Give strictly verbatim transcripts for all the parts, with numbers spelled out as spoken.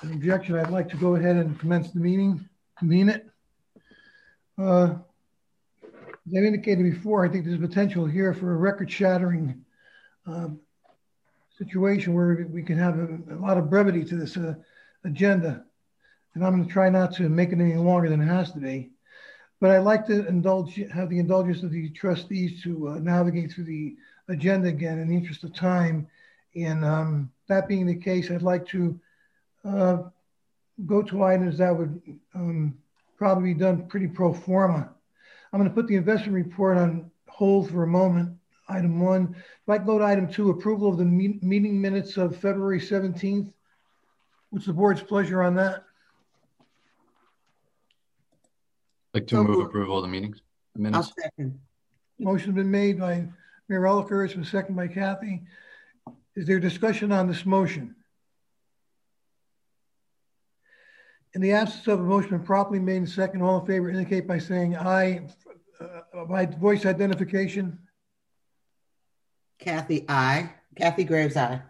an objection, I'd like to go ahead and commence the meeting, convene it. Uh, as I indicated before, I think there's potential here for a record-shattering um, situation where we can have a, a lot of brevity to this uh, agenda. And I'm going to try not to make it any longer than it has to be. But I'd like to indulge, have the indulgence of the trustees to uh, navigate through the agenda again in the interest of time. And um, that being the case, I'd like to uh, go to items that would um, probably be done pretty pro forma. I'm going to put the investment report on hold for a moment. Item one. If I go to item two, approval of the me meeting minutes of February seventeenth. What's the board's pleasure on that? Like to so, move approval of the meetings. The minutes. I'll second. Motion's been made by Mayor Elicker. It's been seconded by Kathy. Is there discussion on this motion? In the absence of a motion properly made and second, all in favor indicate by saying aye. Uh, by voice identification. Kathy, aye. Kathy Graves, aye.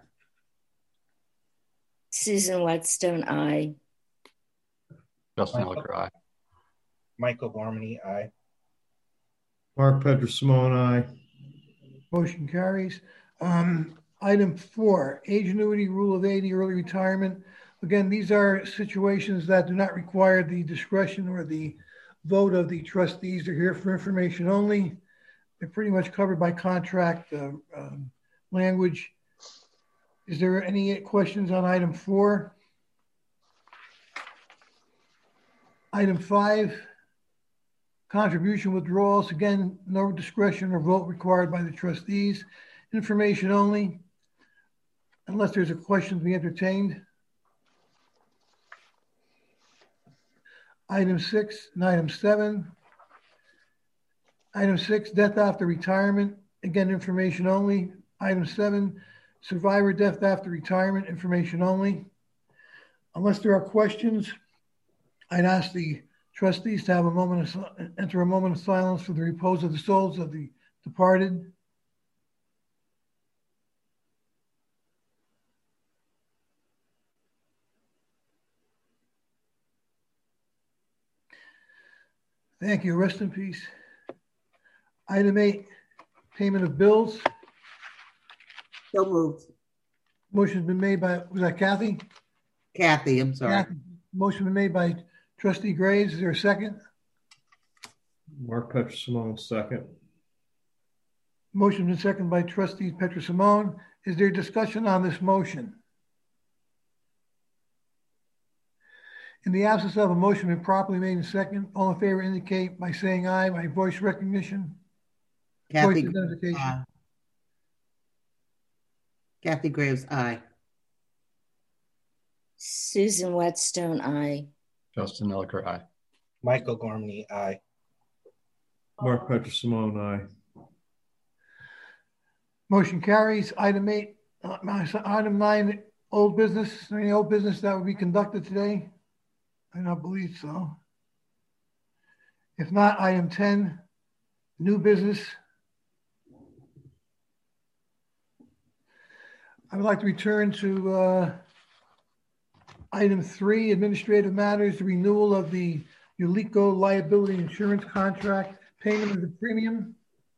Susan Whetstone, aye. Justin Elicker, aye. Michael Gormany, aye. Mark Petrosimone, aye. Motion carries. Um, item four, age annuity rule of eighty, early retirement. Again, these are situations that do not require the discretion or the vote of the trustees. They're here for information only. They're pretty much covered by contract uh, um, language. Is there any questions on item four? Item five, contribution withdrawals. Again, no discretion or vote required by the trustees. Information only, unless there's a question to be entertained. Item six and item seven. Item six, death after retirement. Again, information only. Item seven, survivor death after retirement, information only. Unless there are questions, I'd ask the trustees to have a moment of, enter a moment of silence for the repose of the souls of the departed. Thank you. Rest in peace. Item eight, payment of bills. So moved. Motion's been made by, was that Kathy? Kathy, I'm sorry. Kathy. Motion been made by Trustee Graves. Is there a second? Mark Petrosimone, second. Motion been seconded by Trustee Petrosimone. Is there discussion on this motion? In the absence of a motion been properly made and second, all in favor indicate by saying aye by voice recognition. Kathy, voice identification. Uh, Kathy Graves, aye. Susan Whetstone, aye. Justin Elicker, aye. Michael Gormany, aye. Mark Petrosimone, aye. Motion carries. Item eight, uh, item nine, old business. Is there any old business that would be conducted today? I don't believe so. If not, item ten, new business. I would like to return to uh, item three, administrative matters, the renewal of the Ulico liability insurance contract, payment of the premium,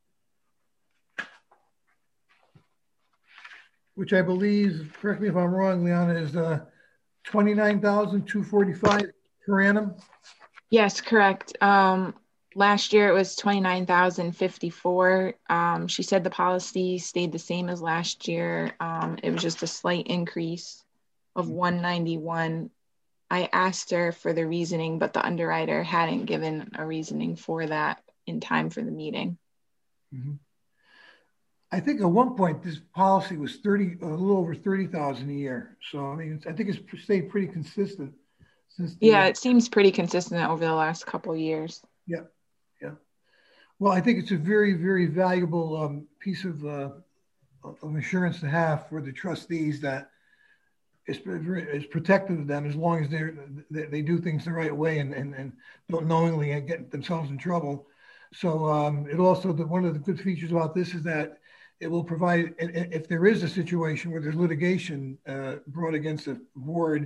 which I believe, correct me if I'm wrong, Liana, is uh, twenty-nine thousand two hundred forty-five dollars per annum. Yes, correct. Um, last year it was twenty-nine thousand fifty-four. Um, she said the policy stayed the same as last year. Um, it was just a slight increase of one ninety-one. I asked her for the reasoning, but the underwriter hadn't given a reasoning for that in time for the meeting. Mm-hmm. I think at one point this policy was thirty, a little over thirty thousand a year. So I mean, I think it's stayed pretty consistent since. The, yeah, it seems pretty consistent over the last couple of years. Yeah, yeah. Well, I think it's a very, very valuable um, piece of, uh, of insurance to have for the trustees that is is protective of them as long as they're, they they do things the right way and and, and don't knowingly get themselves in trouble. So um, it also the, one of the good features about this is that it will provide, if there is a situation where there's litigation uh, brought against the board,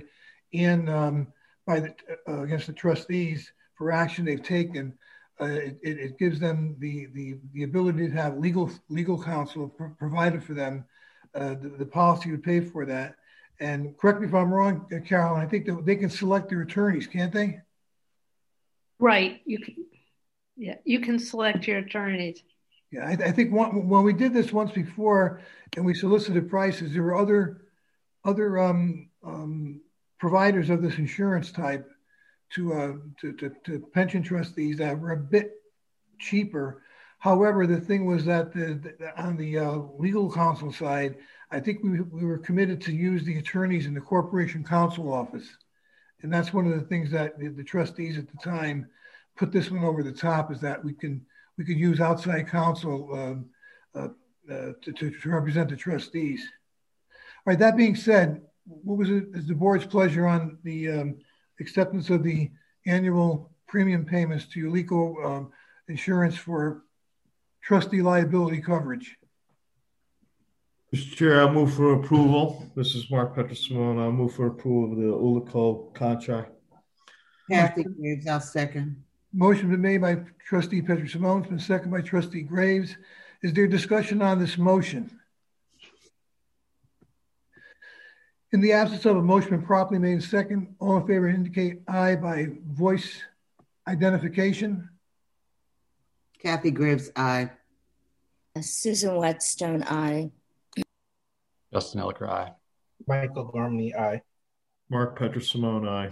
and um, by the uh, against the trustees for action they've taken. Uh, it, it gives them the, the, the ability to have legal legal counsel pro- provided for them, uh, the, the policy to pay for that. And correct me if I'm wrong, Carolyn, I think that they can select their attorneys, can't they? Right. You can, yeah, you can select your attorneys. Yeah, I, I think one, when we did this once before and we solicited prices, there were other other um, um, providers of this insurance type to, uh, to, to, to pension trustees that were a bit cheaper. However, the thing was that the, the, on the uh, legal counsel side, I think we, we were committed to use the attorneys in the corporation counsel office. And that's one of the things that the, the trustees at the time put this one over the top, is that we can we could use outside counsel um, uh, uh, to, to, to represent the trustees. All right, that being said, what was it, is the board's pleasure on the um, acceptance of the annual premium payments to Alico um, Insurance for trustee liability coverage? Mister Chair, I'll move for approval. This is Mark Petrosimone. I'll move for approval of the Alico contract. Kathy Graves, I'll second. Motion been made by trustee Petrosimone, it's been seconded by trustee Graves. Is there discussion on this motion? In the absence of a motion been properly made second, all in favor indicate aye by voice identification. Kathy Graves, aye. Uh, Susan Whetstone, aye. Justin Elicker, aye. Michael Gormley, aye. Mark Petrosimone, aye.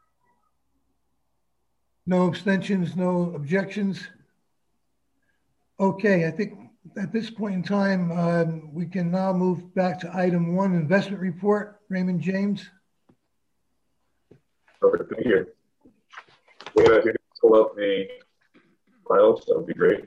No abstentions, no objections. Okay, I think at this point in time, um, we can now move back to item one, investment report. Raymond James. Perfect, thank you. Yeah, if you can pull up the files, that would be great.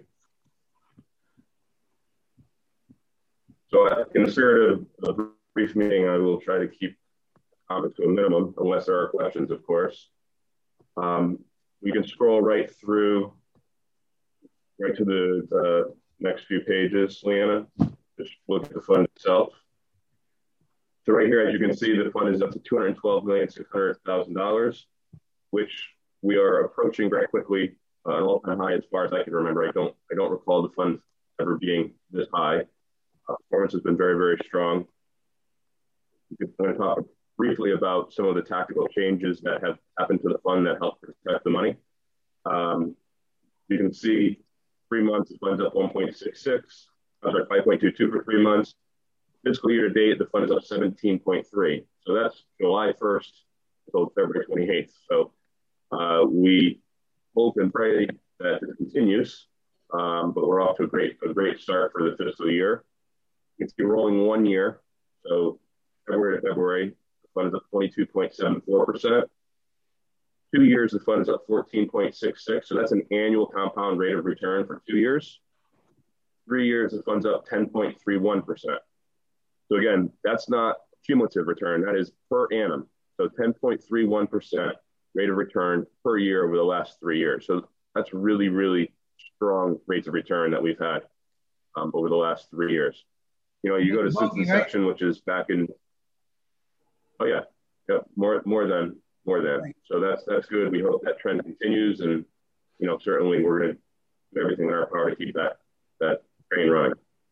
So uh, in the spirit of a brief meeting, I will try to keep comments to a minimum, unless there are questions, of course. Um, we can scroll right through, right to the uh, next few pages, Leanna. Just look at the fund itself. So right here, as you can see, the fund is up to two hundred twelve million six hundred thousand dollars, which we are approaching very quickly, uh, an all-time high as far as I can remember. I don't, I don't recall the fund ever being this high. Uh, performance has been very, very strong. I'm going to talk briefly about some of the tactical changes that have happened to the fund that help protect the money. Um, you can see three months, the fund's up one point six six, I'm sorry, five point two two for three months. Fiscal year to date, the fund is up seventeen point three. So that's July first until February twenty-eighth. So uh, we hope and pray that it continues, um, but we're off to a great, a great start for the fiscal year. It's been rolling one year. So February to February, the fund is up twenty-two point seven four percent. Two years, the fund is up fourteen point six six. So that's an annual compound rate of return for two years. Three years, the fund's up ten point three one percent. So again, that's not cumulative return, that is per annum. So ten point three one percent rate of return per year over the last three years. So that's really, really strong rates of return that we've had um, over the last three years. You know, you go to since inception, which is back in, oh yeah, yeah, more, more than, more than. So that's, that's good. We hope that trend continues, and, you know, certainly we're going to do everything in our power to keep that, that train running.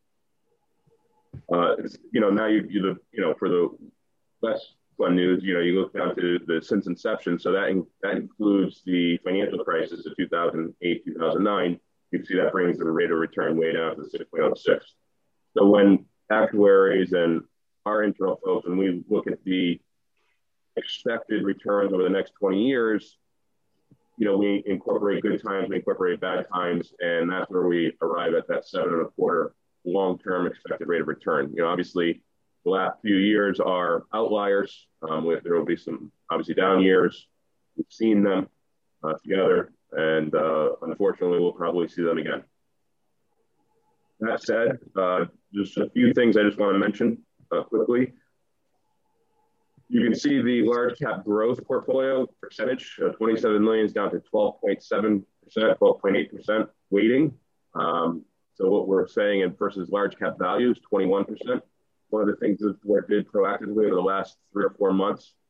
Uh, you know, now you, you, the, you know, for the less fun news, you know, you look down to the since inception. So that, in, that includes the financial crisis of two thousand eight, two thousand nine. You can see that brings the rate of return way down to six point oh six. So when actuaries and our internal folks, when we look at the expected returns over the next twenty years, you know, we incorporate good times, we incorporate bad times, and that's where we arrive at that seven and a quarter long-term expected rate of return. You know, obviously the last few years are outliers. Um, with, there will be some obviously down years. We've seen them uh, together, and uh, unfortunately we'll probably see them again. That said, uh, just a few things I just want to mention uh, quickly. You can see the large cap growth portfolio percentage, uh, twenty-seven million is down to twelve point seven percent, twelve point eight percent weighting. Um, so what we're saying in versus large cap value is twenty-one percent. One of the things that the board did proactively over the last three or four months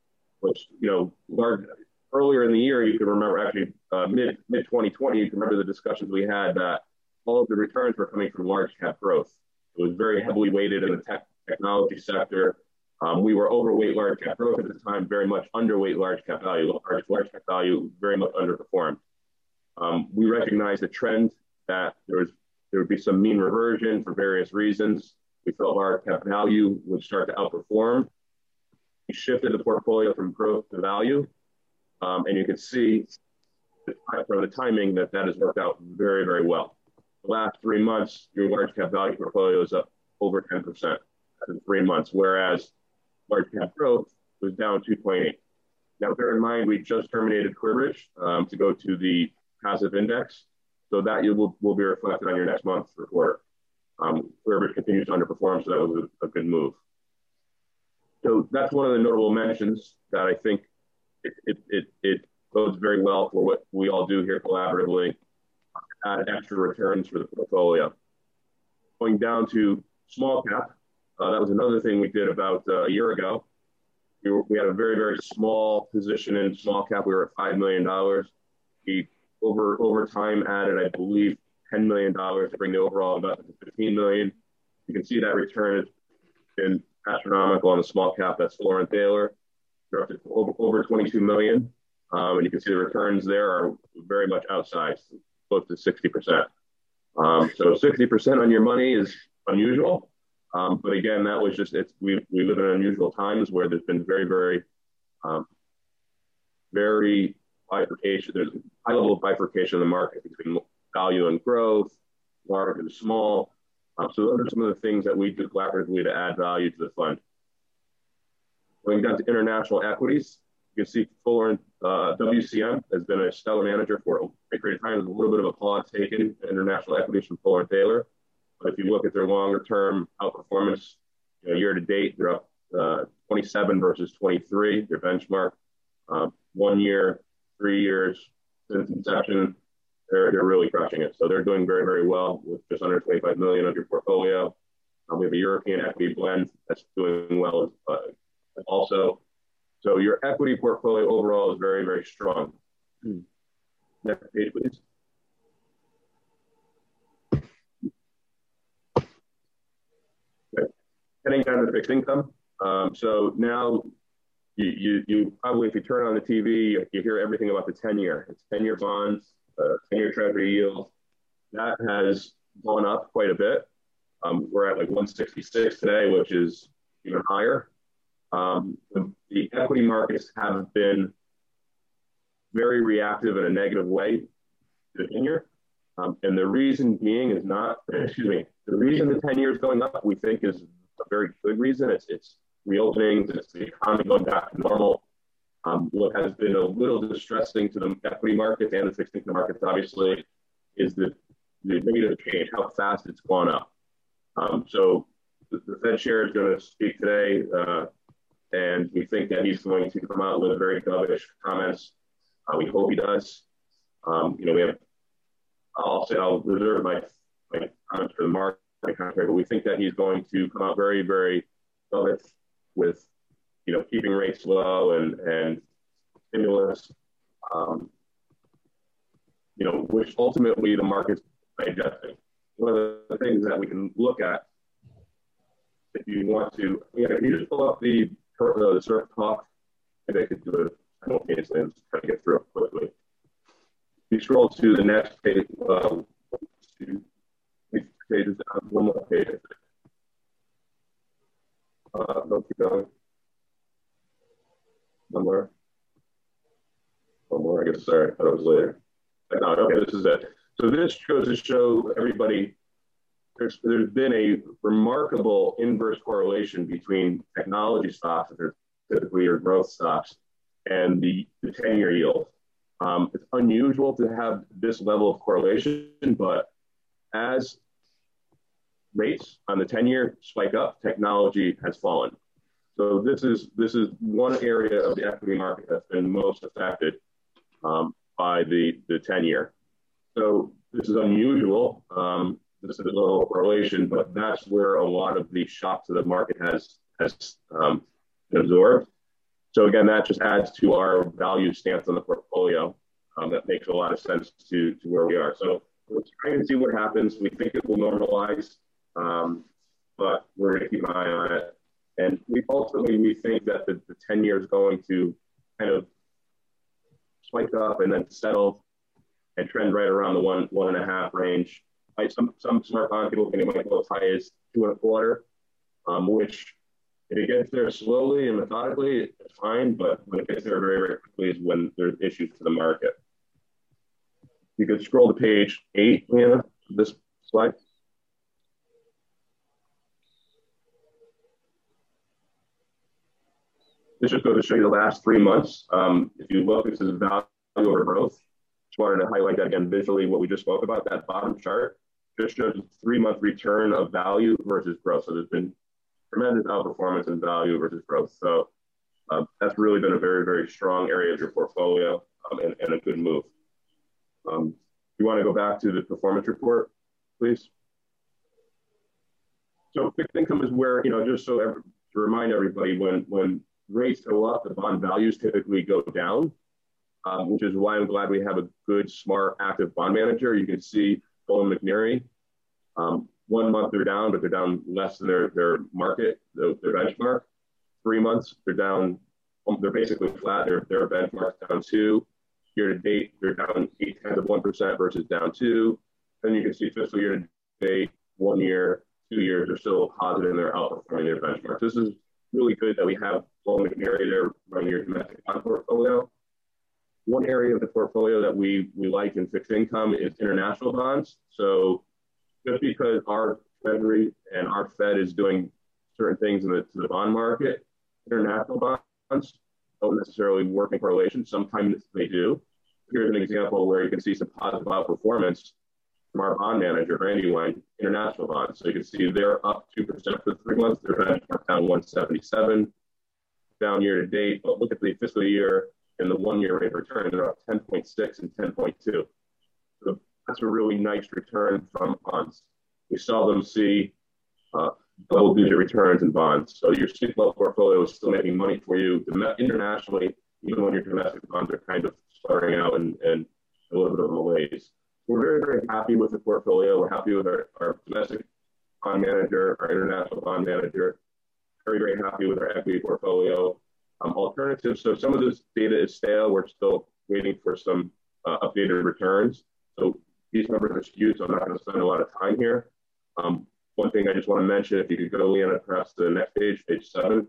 which, you know, large, earlier in the year, you can remember actually uh, mid mid twenty twenty, you can remember the discussions we had that all of the returns were coming from large cap growth. It was very heavily weighted in the tech technology sector. Um, we were overweight large cap growth at the time, very much underweight large cap value. Large, large cap value very much underperformed. Um, we recognized the trend that there was there would be some mean reversion for various reasons. We felt large cap value would start to outperform. We shifted the portfolio from growth to value, um, and you can see from the timing that that has worked out very, very well. The last three months, your large cap value portfolio is up over ten percent in three months, whereas large cap growth was down two point eight. Now, bear in mind, we just terminated Quirbridge um, to go to the passive index, so that you will, will be reflected on your next month's report. Um, Quirbridge continues to underperform, so that was a, a good move. So that's one of the notable mentions that I think it, it, it, it bodes very well for what we all do here collaboratively, add extra returns for the portfolio. Going down to small cap, uh, that was another thing we did about uh, a year ago. We, were, we had a very, very small position in small cap. We were at five million dollars. We, over, over time, added, I believe, ten million dollars to bring the overall investment to fifteen million dollars. You can see that return has been astronomical on the small cap. That's Fuller and Taylor. They're up to over, over twenty-two million dollars. Um, and you can see the returns there are very much outsized, close to sixty percent. Um, so sixty percent on your money is unusual. Um, but again, that was just, it's, we, we live in unusual times where there's been very, very, um, very bifurcation. There's a high level of bifurcation in the market between value and growth, large and small. Um, so those are some of the things that we do collaboratively to add value to the fund. Going down to international equities, you can see Fuller and uh, W C M has been a stellar manager for a great time. There's a little bit of a pause taken in international equities from Fuller and Taylor. But if you look at their longer term outperformance, you know, year to date, they're up uh, twenty-seven versus twenty-three, their benchmark. Um, one year, three years since inception, they're, they're really crushing it. So they're doing very, very well with just under twenty-five million of your portfolio. Um, we have a European equity blend that's doing well uh, also. So your equity portfolio overall is very, very strong. Next page, please. Okay. Heading down to fixed income. Um, so now you, you, you probably, if you turn on the T V, you, you hear everything about the ten-year. It's ten-year bonds, uh, ten-year treasury yield. That has gone up quite a bit. Um, we're at like one sixty-six today, which is even higher. Um, the, the equity markets have been very reactive in a negative way to the ten-year. Um, and the reason being is not, excuse me, the reason the ten-year is going up, we think, is a very good reason. It's, it's reopening, it's the economy going back to normal. Um, what has been a little distressing to the equity markets and the fixed income markets, obviously, is the, the rate of change, how fast it's gone up. Um, so the, the Fed chair is going to speak today, uh, and we think that he's going to come out with very dovish comments. Uh, we hope he does. Um, you know, we have, I'll say I'll reserve my, my comments for the market, but we think that he's going to come out very, very dovish with, you know, keeping rates low and, and stimulus, um, you know, which ultimately the market's digesting. One of the things that we can look at, if you want to, you know, you just pull up the, uh, the surf talk, maybe I could do it simultaneously and try to get through it quickly. You scroll to the next page, um, two pages down, one more page. Uh, don't keep going. One more. One more, I guess, sorry, I thought it was later. No, okay, this is it. So this goes to show everybody there's, there's been a remarkable inverse correlation between technology stocks, that are typically your growth stocks, and the, the ten-year yield. Um, it's unusual to have this level of correlation, but as rates on the ten-year spike up, technology has fallen. So this is this is one area of the equity market that's been most affected um, by the the ten-year. So this is unusual. Um, this is a little correlation, but that's where a lot of the shock to the market has has um, been absorbed. So again, that just adds to our value stance on the portfolio. Um, that makes a lot of sense to, to where we are. So we're trying to see what happens. We think it will normalize, um, but we're going to keep an eye on it. And we ultimately, we think that the, the ten year is going to kind of spike up and then settle and trend right around the one, one and a half range. Like some, some smart bond people think it might go as high as two and a quarter, um, which if it gets there slowly and methodically, it's fine. But when it gets there very, very quickly is when there's issues to the market. You could scroll to page eight, Leanna, this slide. This just goes to show you the last three months. Um, if you look, this is value over growth. Just wanted to highlight that again visually, what we just spoke about. That bottom chart just shows a three-month return of value versus growth. So there's been tremendous outperformance in value versus growth. So uh, that's really been a very, very strong area of your portfolio um, and, and a good move. Um, you want to go back to the performance report, please? So fixed income is where, you know, just so every, to remind everybody, when, when rates go up, the bond values typically go down, um, which is why I'm glad we have a good, smart, active bond manager. You can see Bowen McNeary, um, one month they're down, but they're down less than their, their market, their, their benchmark. Three months, they're down, they're basically flat. Their, their benchmark's down two. Year to date, they're down eight tenths of one percent versus down two. Then you can see fiscal year to date, one year, two years, they're still positive and they're outperforming their benchmarks. This is really good that we have Bowen McNeary there running your domestic bond portfolio. One area of the portfolio that we, we like in fixed income is international bonds. So just because our Treasury and our Fed is doing certain things in the, to the bond market, international bonds don't necessarily work in correlation. Sometimes they do. Here's an example where you can see some positive outperformance from our bond manager, Brandywine, international bonds. So you can see they're up two percent for three months. They're benchmark down one seventy-seven, down year to date. But look at the fiscal year and the one-year rate of return. They're up ten point six and ten point two. So that's a really nice return from bonds. We seldom see uh, double-digit returns in bonds. So your C L O portfolio is still making money for you internationally, even when your domestic bonds are kind of starting out and, and a little bit of a malaise. We're very, very happy with the portfolio. We're happy with our, our domestic bond manager, our international bond manager. Very, very happy with our equity portfolio. Um, alternatives, so some of this data is stale. We're still waiting for some uh, updated returns. So these numbers are skewed, so I'm not going to spend a lot of time here. Um, one thing I just want to mention, if you could go, Leanna, perhaps to the next page, page seven.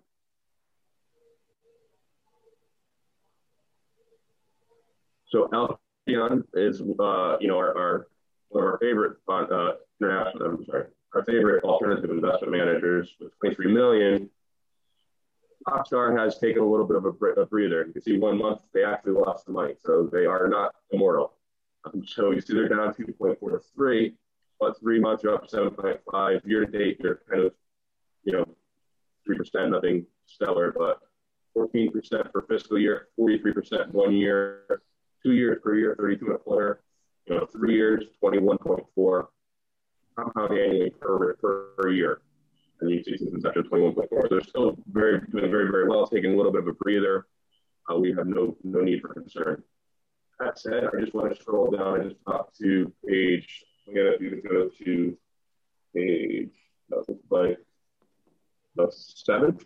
So Alphaeon is, uh, you know, our, our one of our favorite uh, international, I'm sorry, our favorite alternative investment managers with twenty-three million. Popstar has taken a little bit of a, a breather. You can see one month they actually lost the money, so they are not immortal. Um, so you see they're down two point four three, but three months are up seven point five. Year to date, they're kind of, you know, three percent, nothing stellar, but fourteen percent for fiscal year, forty-three percent one year, two years per year, thirty-two and a quarter, you know, three years, twenty-one point four, compound annually per, per, per year. And you see since inception twenty-one point four. They're still very doing very, very well, taking a little bit of a breather. Uh, we have no no need for concern. That said, I just want to scroll down and just talk to page, again, if you could go to page, that looks like that's seven.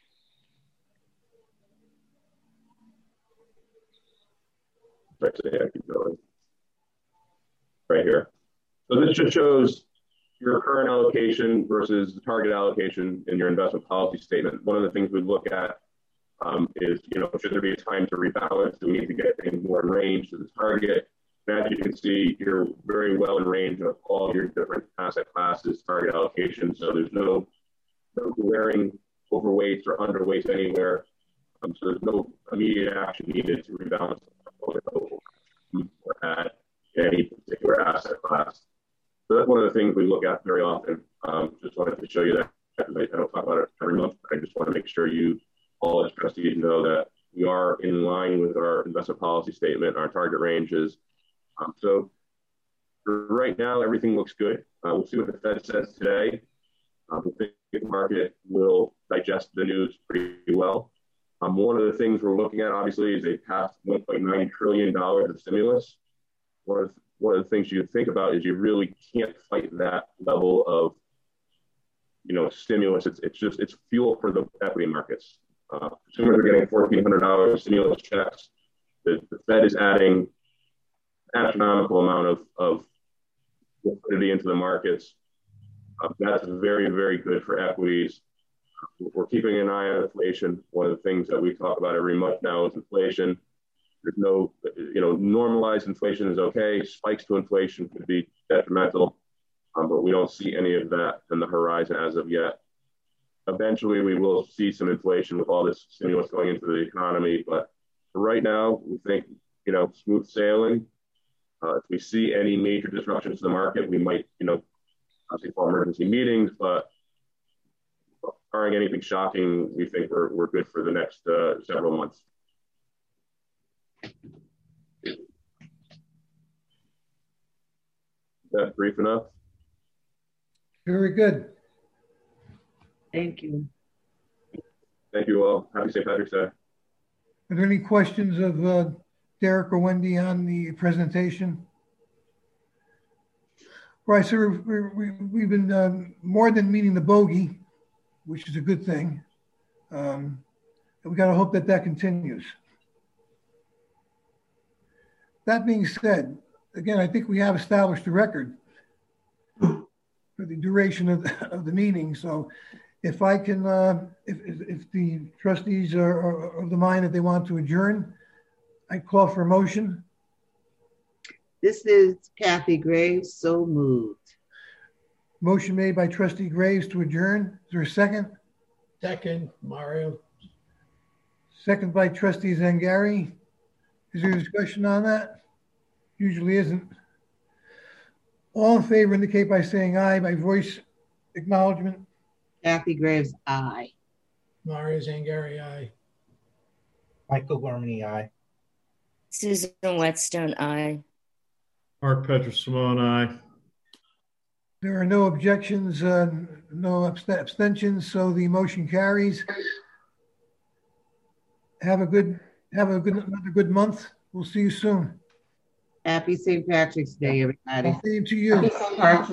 Right, so yeah, keep going. Right here. So this just shows your current allocation versus the target allocation in your investment policy statement. One of the things we look at um, is, you know, should there be a time to rebalance? Do we need to get things more in range to the target? And as you can see, you're very well in range of all your different asset classes, target allocation. So there's no, no glaring overweights or underweights anywhere. Um, so there's no immediate action needed to rebalance the portfolio or add any particular asset class. So that's one of the things we look at very often. Um, just wanted to show you that. I don't talk about it every month. I just want to make sure you all as trustees know that we are in line with our investment policy statement, our target ranges. Um, so for right now, everything looks good. Uh, we'll see what the Fed says today. Um, I think the market will digest the news pretty well. Um, one of the things we're looking at, obviously, is they passed one point nine trillion dollars of stimulus. One of, the, one of the things you think about is you really can't fight that level of, you know, stimulus. It's, it's just, it's fuel for the equity markets. Uh, consumers are getting fourteen hundred dollars stimulus checks. The, the Fed is adding an astronomical amount of, of liquidity into the markets. Uh, that's very, very good for equities. We're keeping an eye on inflation. One of the things that we talk about every month now is inflation. There's no, you know, normalized inflation is okay. Spikes to inflation could be detrimental, um, but we don't see any of that on the horizon as of yet. Eventually, we will see some inflation with all this stimulus going into the economy, but for right now, we think, you know, smooth sailing. Uh, if we see any major disruptions to the market, we might, you know, obviously call emergency meetings, but barring anything shocking, we think we're, we're good for the next uh, several months. Is that brief enough? Very good. Thank you. Thank you all. Happy Saint Patrick's Day. Are there any questions of uh, Derek or Wendy on the presentation? Right, so we're, we're, we've been um, more than meeting the bogey, which is a good thing. Um, and we got to hope that that continues. That being said, again, I think we have established a record for the duration of the, of the meeting. So if I can, uh, if, if, if the trustees are, are of the mind that they want to adjourn, I call for a motion. This is Kathy Graves, so moved. Motion made by trustee Graves to adjourn. Is there a second? Second, Mario. Second by trustee Zangari. Is there a discussion on that? Usually isn't. All in favor indicate by saying aye by voice acknowledgement. Kathy Graves, aye. Mario Zangari, aye. Michael Gormley, aye. Susan Whetstone, aye. Mark Petrosimone, aye. There are no objections, uh, no abst- abstentions, so the motion carries. Have a good, have a good, another good month. We'll see you soon. Happy Saint Patrick's Day, everybody. Same to you. Happy Saint Patrick's